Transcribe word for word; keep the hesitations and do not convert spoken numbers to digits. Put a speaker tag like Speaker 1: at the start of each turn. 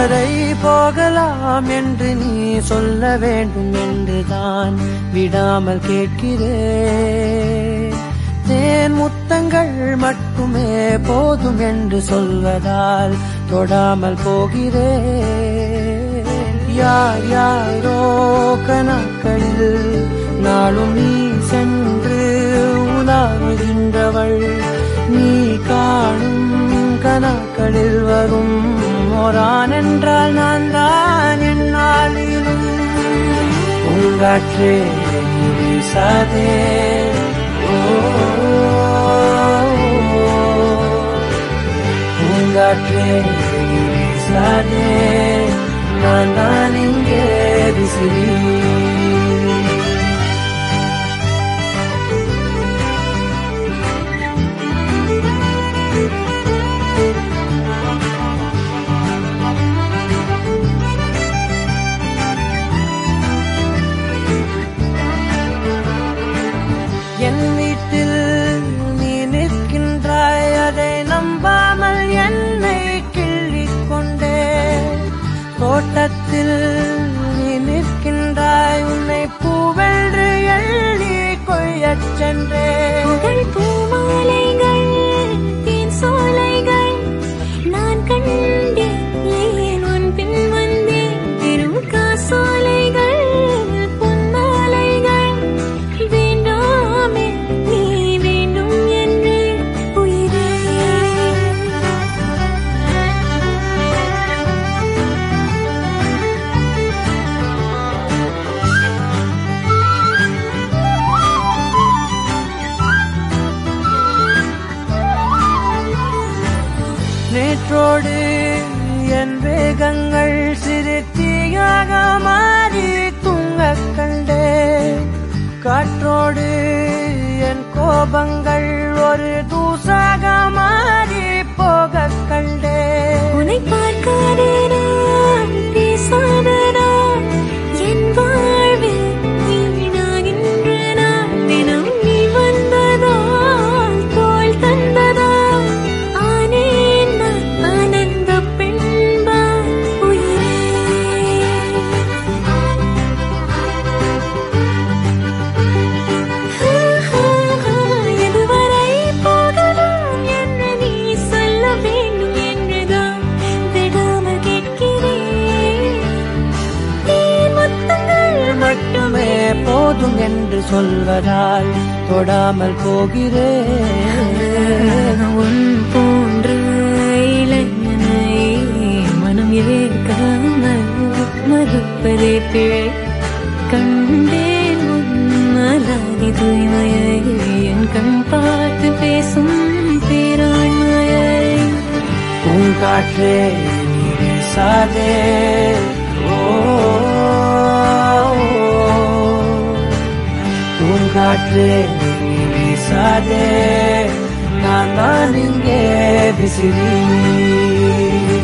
Speaker 1: எதுவரை போகலாம் என்று நீ சொல்ல வேண்டும் என்றுதான் விடாமல் கேட்கிறேன். தேன் முத்தங்கள் மட்டுமே போதும் என்று சொல்வதால் தொடாமல் போகிறேன். யார் யாரோ கணக்களில் நாளும் நீ சென்று உலாவுகின்றவள். நீ காணும் கணக்களில் வரும் ஓரான் என்றால் நான் தான் என்னாலும். பூங்காற்றே நீ வீசாதே, பூங்காற்றே நீ வீசாதே, நான் தான் இங்கே விசிறி. என் வீட்டில் நீ நிற்கின்றாய், அதை நம்பாமல் என்னை கிள்ளிக் கொண்டே. தோட்டத்தில் நீ நிற்கின்றாய், உன்னை பூவென்று எள்ளி கொய்யச் சென்றே.
Speaker 2: பூமாலைகள் தேன் சோலைகள் நான் கண்டேன், ஏன் உன் பின் வந்தேன். பெரும் காசோலைகள் பொன்மாலைகள் வேண்டாமே நீ வேண்டும் என்று உயிரே.
Speaker 1: நேற்றோடு என் வேகங்கள் சிறு தீயாக மாறி தூங்கக் கண்டே. காற்றோடு என் கோபங்கள் ஒரு தூசாக மாறி போகக் கண்டே.
Speaker 2: உன்னை பார்க்காதே நான் பேசாதே நான் என் வாழ்வில் வீணாகின்ற நான். தினம் நீ வந்ததால் தோள் தந்ததால் ஆனேன் நான் ஆனந்த பெண்பாய் உயிரே. எதுவரை போகலாம் என்று நீ சொல்ல வேண்டும் என்றுதான் விடாமல் கேட்கிறேன். தேன் முத்தங்கள்
Speaker 1: மட்டுமே போதும் என்று சொல்வதால் தொடாமல் போகிறேன்.
Speaker 2: உன் போன்ற இளைஞனை மனம் ஏற்காமல் மறுப்பதே பிழை. கண்டேன் உன்னலாதி தூய்மையை, என் கண் பார்த்து பேசும் பேராண்மையை.
Speaker 1: பூங்காற்றே நீ வீசாதே, ஓ பூங்காற்றே நீ வீசாதே, நான் தான் இங்கே விசிறி.